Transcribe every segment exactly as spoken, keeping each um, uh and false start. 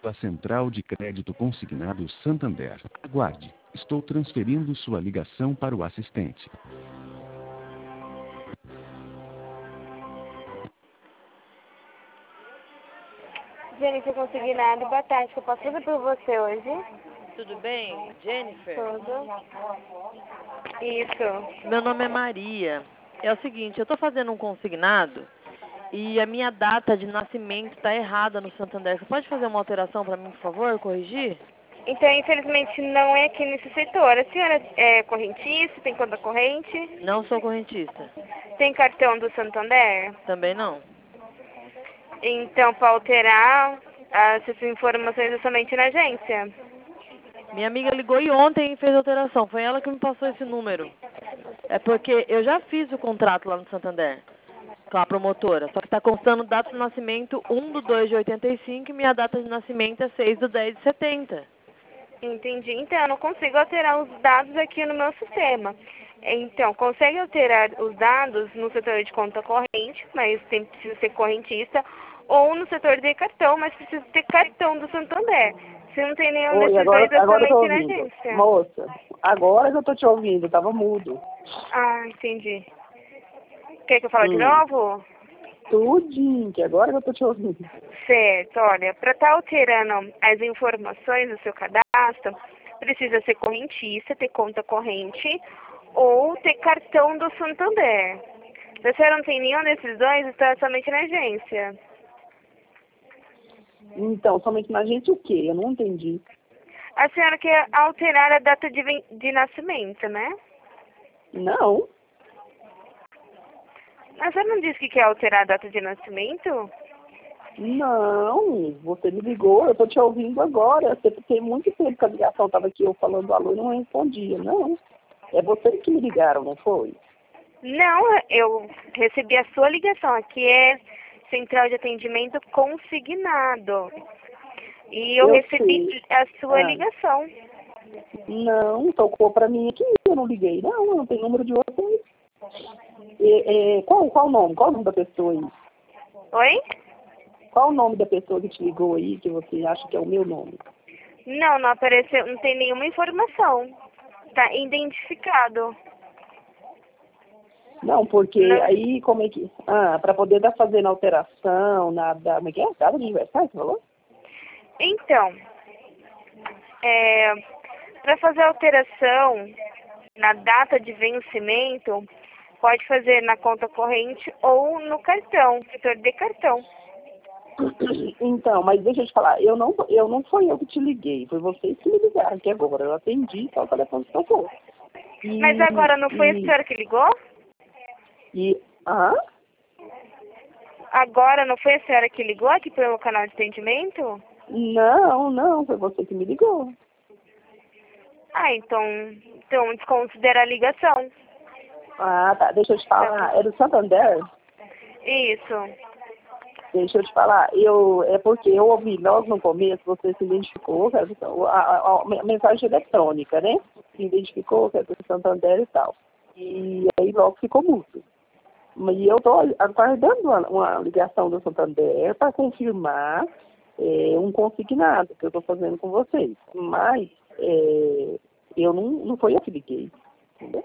A Central de Crédito Consignado Santander. Aguarde. Estou transferindo sua ligação para o assistente. Jennifer Consignado, boa tarde. Eu posso fazer por você hoje? Tudo bem, Jennifer? Tudo. Isso. Meu nome é Maria. É o seguinte, eu estou fazendo um consignado e a minha data de nascimento está errada no Santander. Você pode fazer uma alteração para mim, por favor, corrigir? Então, infelizmente, não é aqui nesse setor. A senhora é correntista, tem conta corrente? Não sou correntista. Tem cartão do Santander? Também não. Então, para alterar essas informações é somente na agência? Minha amiga ligou e ontem fez a alteração. Foi ela que me passou esse número. É porque eu já fiz o contrato lá no Santander com a promotora. Só que está constando data de nascimento um do dois de oitenta e cinco e minha data de nascimento é seis do dez de setenta. Entendi. Então, eu não consigo alterar os dados aqui no meu sistema. Então, consegue alterar os dados no setor de conta corrente, mas tem, precisa ser correntista, ou no setor de cartão, mas precisa ter cartão do Santander. Se não tem nenhum Oi, desses agora, dois, é agora eu tô somente na ouvindo. agência. Moça, agora que eu tô te ouvindo, tava mudo. Ah, entendi. Quer que eu fale Hum. de novo? Tudinho, que agora que eu tô te ouvindo. Certo, olha, para estar alterando as informações do seu cadastro, precisa ser correntista, ter conta corrente ou ter cartão do Santander. Se a senhora não tem nenhum desses dois, está somente na agência. Então, somente na gente o quê? Eu não entendi. A senhora quer alterar a data de, ven- de nascimento, né? Não, A senhora não disse que quer alterar a data de nascimento? não, você me ligou, eu tô te ouvindo agora. Você tem muito tempo que a ligação tava aqui, eu falando alô e não respondia. Não, é vocês que me ligaram, não foi? Não, eu recebi a sua ligação. Aqui é Central de Atendimento Consignado. E eu, Eu recebi sei. a sua Ah. ligação. Não, tocou pra mim aqui, eu não liguei. Não, não tem número de vocês. É, é, qual, qual o nome? Qual o nome da pessoa aí? Oi? Qual o nome da pessoa que te ligou aí, que você acha que é o meu nome? Não, não apareceu, não tem nenhuma informação. Tá identificado. Não, porque Não. aí como é que... Ah, para poder dar fazendo alteração na... Da, como é que é? Data de aniversário, você falou? Então, é, para fazer alteração na data de vencimento, pode fazer na conta corrente ou no cartão, setor de cartão. Então, mas deixa eu te falar, eu não, eu não foi eu que te liguei, foi vocês que me ligaram aqui agora. Eu atendi, só o telefone tocou. E, Mas agora não foi a e, senhora que ligou? e, ah, Agora não foi a senhora que ligou aqui pelo canal de atendimento? não, não, foi você que me ligou. Ah, então, então desconsidera a ligação. Ah, tá, deixa eu te falar, é do Santander? Isso. Deixa eu te falar, eu, é porque eu ouvi logo no começo, você se identificou, que era do- a, a, a mensagem eletrônica, né? Se identificou que é do Santander e tal. E aí logo ficou mudo. E eu estou aguardando uma, uma ligação do Santander para confirmar é, um consignado que eu estou fazendo com vocês. Mas é, eu não, não foi eu que liguei, entendeu?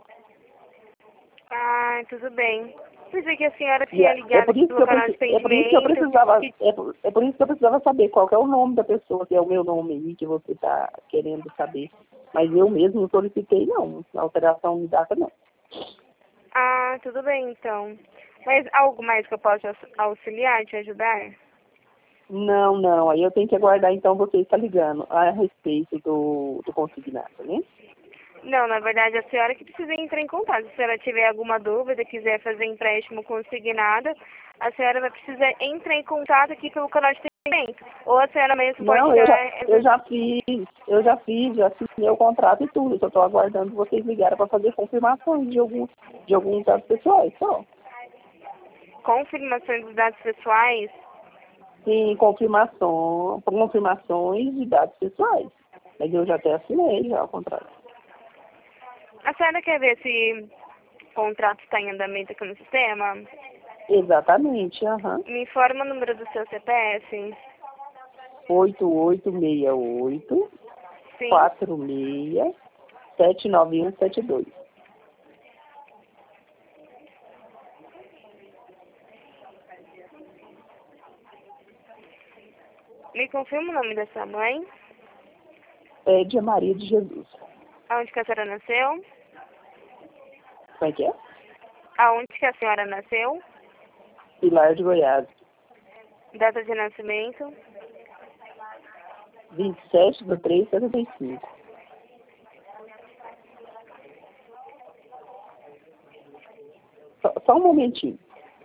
Ah, tudo bem. Pensei que a senhora E tinha é, é ligado por aqui isso que pelo eu, canal de preci- é por isso que eu atendimento. precisava, que- é por, é por isso que eu precisava saber qual que é o nome da pessoa, que é o meu nome aí, que você está querendo saber. Mas eu mesmo não solicitei, não. Alteração de data, não. Ah, tudo bem, então. Mas algo mais que eu possa aux- auxiliar, te ajudar? Não, não. Aí eu tenho que aguardar, então, você está ligando a respeito do, do consignado, né? Não, na verdade, a senhora que precisa entrar em contato. Se a senhora tiver alguma dúvida, quiser fazer empréstimo consignado, a senhora vai precisar entrar em contato aqui pelo canal de atendimento. Ou a senhora mesmo pode Não, eu já, tirar... eu já fiz, eu já fiz, já assinei o contrato e tudo. Só estou aguardando vocês ligarem para fazer confirmações de alguns de alguns dados pessoais, só. confirmações dos dados pessoais. Sim, confirmação, confirmações de dados pessoais. Mas eu já até assinei já o contrato. A senhora quer ver se o contrato está em andamento aqui no sistema? Exatamente, aham. Me informa o número do seu C P F. oito oito seis oito, Sim. quatro seis, sete nove um sete dois. Me confirma o nome da sua mãe? Édia Maria de Jesus. Aonde que a senhora nasceu? Como é que é? Aonde que a senhora nasceu? Pilar de Goiás. Data de nascimento? vinte e sete de três de setenta e cinco. Só, só um momentinho.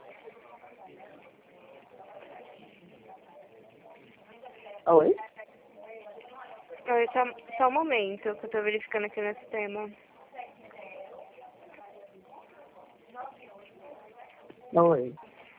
Oi? Oi, só, só um momento, que eu tô verificando aqui no sistema. Oi.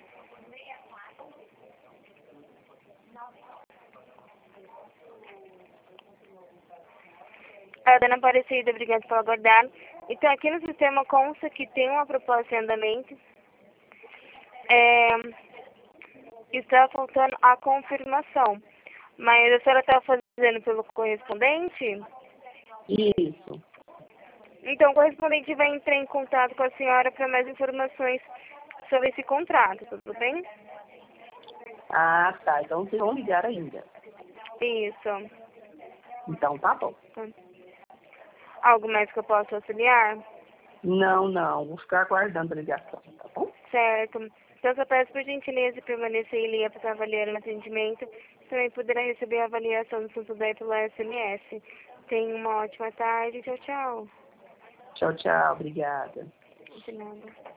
A dona Aparecida, obrigada por aguardar. Então, aqui no sistema consta que tem uma proposta em andamento. É, está faltando a confirmação. Mas a senhora está fazendo pelo correspondente? Isso. Então, o correspondente vai entrar em contato com a senhora para mais informações sobre esse contrato, tudo bem? Ah, tá. Então vocês vão ligar ainda. Isso. Então tá bom. Algo mais que eu possa auxiliar? Não, não. Vou ficar aguardando a ligação, tá bom? Certo. Então, só peço por gentileza permanecer em linha para avaliar o atendimento. Também poderá receber a avaliação do Santander pelo S M S. Tenha uma ótima tarde. Tchau, tchau. Tchau, tchau. Obrigada. De nada.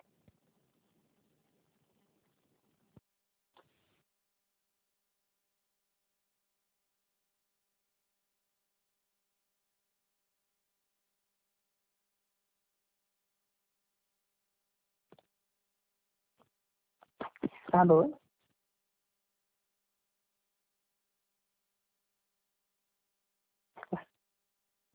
Alô?